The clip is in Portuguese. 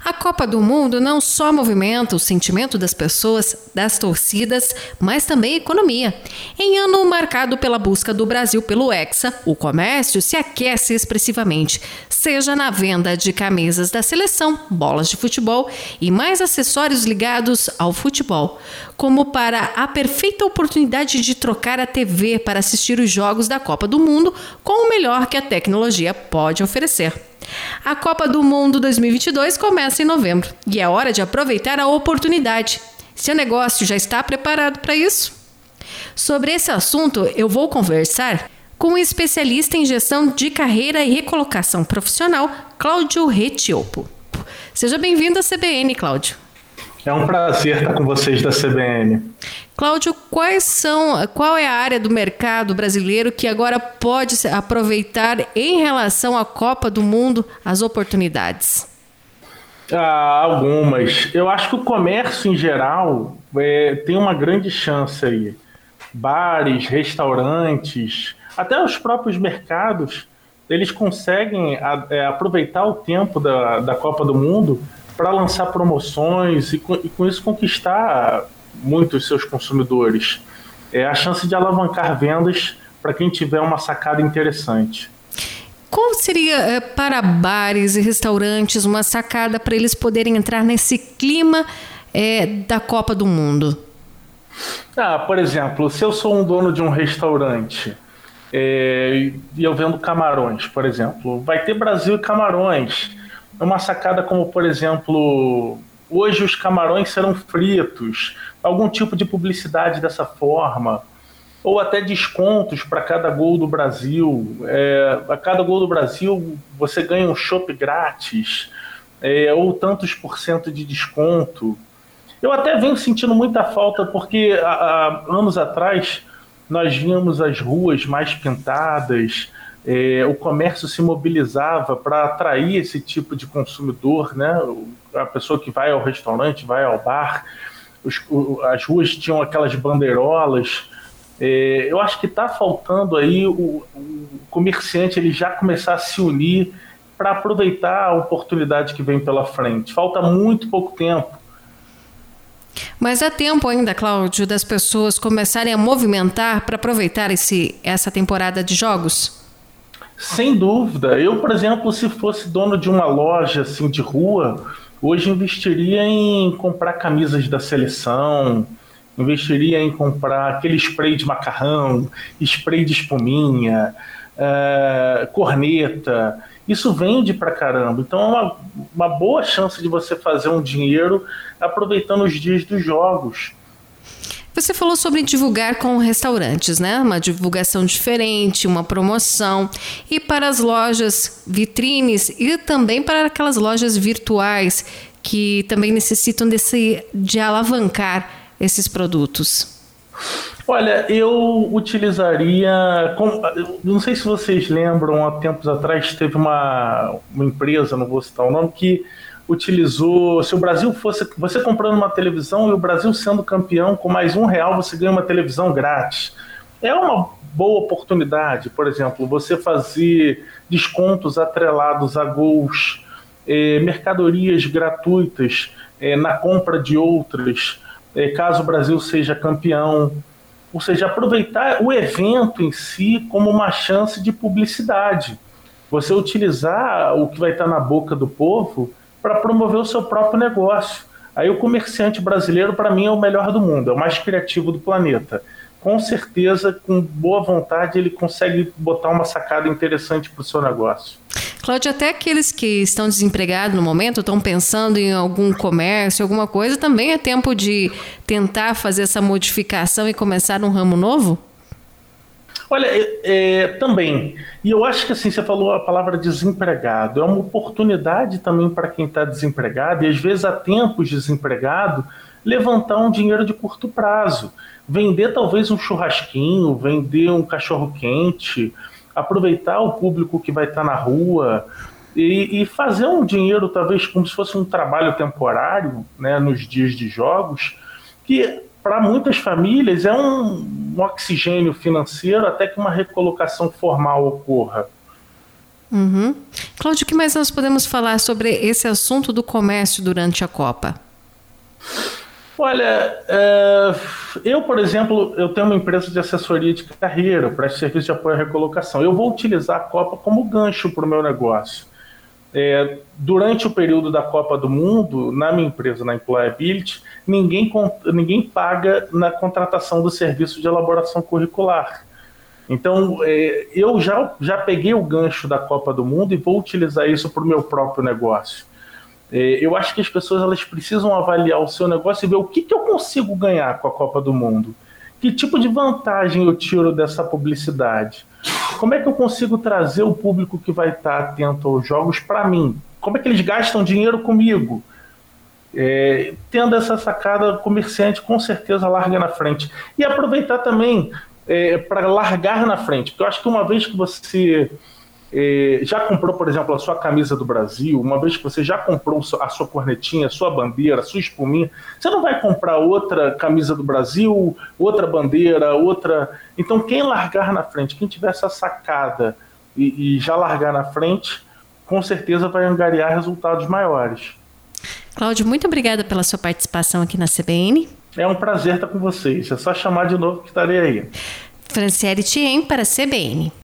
A Copa do Mundo não só movimenta o sentimento das pessoas, das torcidas, mas também a economia. Em ano marcado pela busca do Brasil pelo Hexa, o comércio se aquece expressivamente, seja na venda de camisas da seleção, bolas de futebol e mais acessórios ligados ao futebol, como para a perfeita oportunidade de trocar a TV para assistir os jogos da Copa do Mundo com o melhor que a tecnologia pode oferecer. A Copa do Mundo 2022 começa em novembro e é hora de aproveitar a oportunidade. Seu negócio já está preparado para isso? Sobre esse assunto, eu vou conversar com um especialista em gestão de carreira e recolocação profissional, Cláudio Retiopo. Seja bem-vindo à CBN, Cláudio. É um prazer estar com vocês da CBN. Cláudio, qual é a área do mercado brasileiro que agora pode aproveitar em relação à Copa do Mundo as oportunidades? Algumas. Eu acho que o comércio em geral tem uma grande chance aí. Bares, restaurantes, até os próprios mercados, eles conseguem aproveitar o tempo da Copa do Mundo para lançar promoções e com isso conquistar muitos seus consumidores. É a chance de alavancar vendas para quem tiver uma sacada interessante. Qual seria para bares e restaurantes uma sacada para eles poderem entrar nesse clima da Copa do Mundo? Por exemplo, se eu sou um dono de um restaurante e eu vendo camarões, por exemplo, vai ter Brasil e Camarões. Uma sacada como, por exemplo, hoje os camarões serão fritos, algum tipo de publicidade dessa forma, ou até descontos para cada gol do Brasil. A cada gol do Brasil você ganha um chopp grátis, ou tantos % de desconto. Eu até venho sentindo muita falta, porque há anos atrás nós víamos as ruas mais pintadas, o comércio se mobilizava para atrair esse tipo de consumidor, né? A pessoa que vai ao restaurante, vai ao bar, as ruas tinham aquelas bandeirolas. Eu acho que está faltando aí o comerciante ele já começar a se unir para aproveitar a oportunidade que vem pela frente. Falta muito pouco tempo. Mas há tempo ainda, Cláudio, das pessoas começarem a movimentar para aproveitar essa temporada de jogos? Sem dúvida. Eu, por exemplo, se fosse dono de uma loja assim, de rua, hoje investiria em comprar camisas da seleção, investiria em comprar aquele spray de macarrão, spray de espuminha, corneta. Isso vende pra caramba. Então é uma boa chance de você fazer um dinheiro aproveitando os dias dos jogos. Você falou sobre divulgar com restaurantes, né? Uma divulgação diferente, uma promoção. E para as lojas vitrines e também para aquelas lojas virtuais que também necessitam de alavancar esses produtos. Olha, eu utilizaria... Não sei se vocês lembram, há tempos atrás teve uma empresa, não vou citar o nome, que utilizou, se o Brasil fosse, você comprando uma televisão e o Brasil sendo campeão, com mais R$1 você ganha uma televisão grátis. É uma boa oportunidade, por exemplo, você fazer descontos atrelados a gols, mercadorias gratuitas na compra de outras, caso o Brasil seja campeão. Ou seja, aproveitar o evento em si como uma chance de publicidade. Você utilizar o que vai estar na boca do povo para promover o seu próprio negócio. Aí o comerciante brasileiro, para mim, é o melhor do mundo, é o mais criativo do planeta. Com certeza, com boa vontade, ele consegue botar uma sacada interessante para o seu negócio. Cláudio, até aqueles que estão desempregados no momento, estão pensando em algum comércio, alguma coisa, também é tempo de tentar fazer essa modificação e começar um ramo novo? Olha, também. E eu acho que assim, você falou a palavra desempregado. É uma oportunidade também para quem está desempregado, e às vezes há tempos desempregado, levantar um dinheiro de curto prazo. Vender talvez um churrasquinho, vender um cachorro-quente, aproveitar o público que vai estar na rua e fazer um dinheiro talvez como se fosse um trabalho temporário, né, nos dias de jogos, que para muitas famílias é um oxigênio financeiro até que uma recolocação formal ocorra. Uhum. Cláudio, o que mais nós podemos falar sobre esse assunto do comércio durante a Copa? Olha, eu, por exemplo, eu tenho uma empresa de assessoria de carreira, presto serviço de apoio à recolocação. Eu vou utilizar a Copa como gancho para o meu negócio. Durante o período da Copa do Mundo, na minha empresa, na Employability, ninguém paga na contratação do serviço de elaboração curricular. Então, eu já peguei o gancho da Copa do Mundo e vou utilizar isso para o meu próprio negócio. Eu acho que as pessoas elas precisam avaliar o seu negócio e ver o que eu consigo ganhar com a Copa do Mundo. Que tipo de vantagem eu tiro dessa publicidade? Como é que eu consigo trazer o público que vai estar atento aos jogos para mim? Como é que eles gastam dinheiro comigo? Tendo essa sacada, o comerciante com certeza larga na frente. E aproveitar também para largar na frente. Porque eu acho que uma vez que você já comprou, por exemplo, a sua camisa do Brasil, uma vez que você já comprou a sua cornetinha, a sua bandeira, a sua espuminha, você não vai comprar outra camisa do Brasil, outra bandeira, outra... Então quem largar na frente, quem tiver essa sacada e já largar na frente, com certeza vai angariar resultados maiores. Cláudio, muito obrigada pela sua participação aqui na CBN. É um prazer estar com vocês, é só chamar de novo que estarei aí. Franciele Thiem para a CBN.